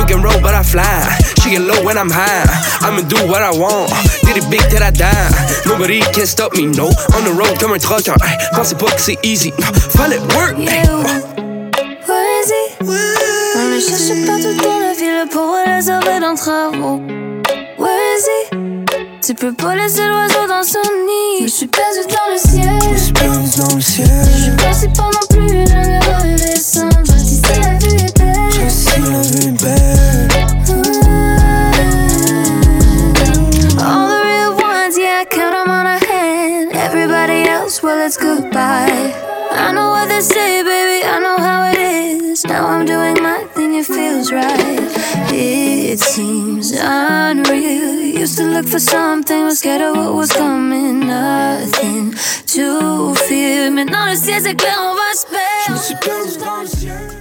can roll, but I fly. She get low when I'm high. I'ma do what I want. Did it big till I die. Nobody can stop me, no. On the road comme un trucker. Pensez pas que c'est easy. Fallait work. Yeah, where is he? On le cherche partout dans la ville pour les sauver d'un travaux. Where is he? Tu peux pas laisser l'oiseau dans son nid. Je suis perdu dans le ciel. Je suis perdu dans le ciel. Je suis passé pendant plus d'une heure de descendre. Je dis si la vue est belle. Je dis si la vue est belle. All the real ones, yeah, I count them on a hand. Everybody else, well, it's goodbye. I know what they say, baby, I know how it is. Now I'm doing my thing, it feels right. It seems unreal. Used to look for something, was scared of what was coming. Nothing to fear. Maintenant le ciel c'est clair, on va se perdre. Je me suis perdu dans le ciel.